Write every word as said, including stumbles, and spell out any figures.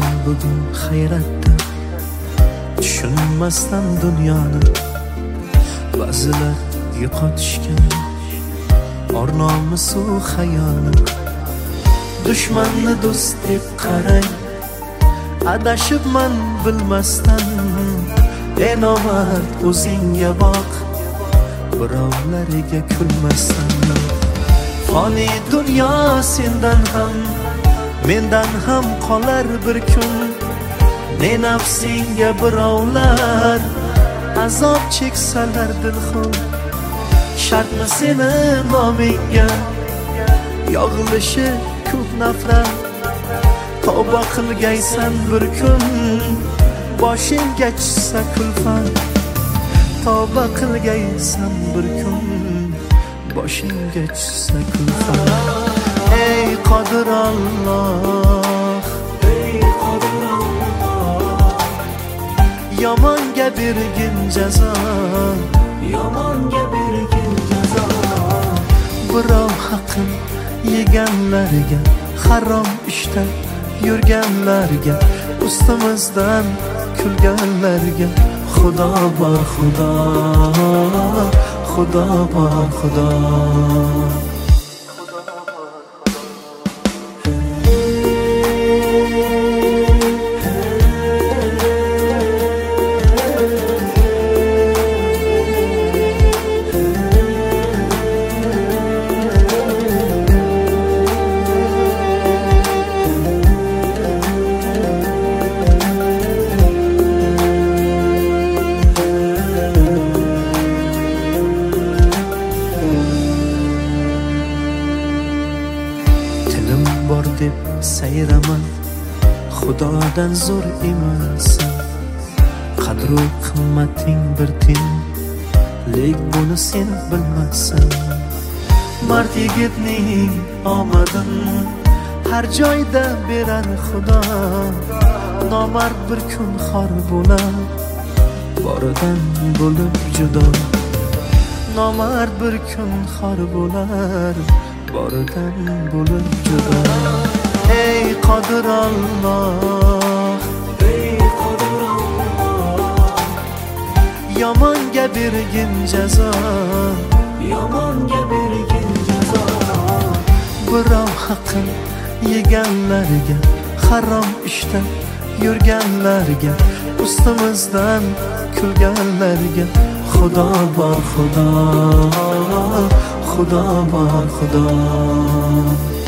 Qalbim bugun hayratda, tushunmasdan dunyoni ba'zilar yo'qotishgan, or nomusu xayoli. Dushmanni do'st deb qarang, adashibman bilmasdan. Ey nomard, o'zingga boq, birovlariga kulmasdan. Fani dunyo sendan ham, mendan ham qolar bir kun. Ne nafsingga birovlar azob cheksalar dilxun. Shartmi seni nomingga yog'ilishi ko'p nafrat? Tavba qilgaysan bir kun, boshingga tushsa kulfat. Tavba qilgaysan bir kun, boshingga tushsa kulfat. Ey qodir Alloh, ey qodir Alloh, yomonga bergin jazo, yomonga bergin jazo. Birov haqin yeganlarga, harom ishda yurganlarga, ustimizdan kulganlarga Xudo bor Xudo, Xudo bor Xudo. Bor deb sayraman, Xudodan zo'r emassan. Qadru qimmating bir tiyin, lek buni sen bilmassan. Mard yigitning omadin har joyda berar Xudo. Nomard bir kun xor bo'lar, boridan bo'lib judo. Nomard bir kun xor bo'lar, boridan bo'lib judo. Ey qodir Alloh, ey qodir Alloh, yomonga bergin jazo, yomonga bergin jazo. Birov haqin yeganlarga, harom ishda yurganlarga, ustimizdan kulganlarga Xudo bor Xudo, Xudo bor Xudo.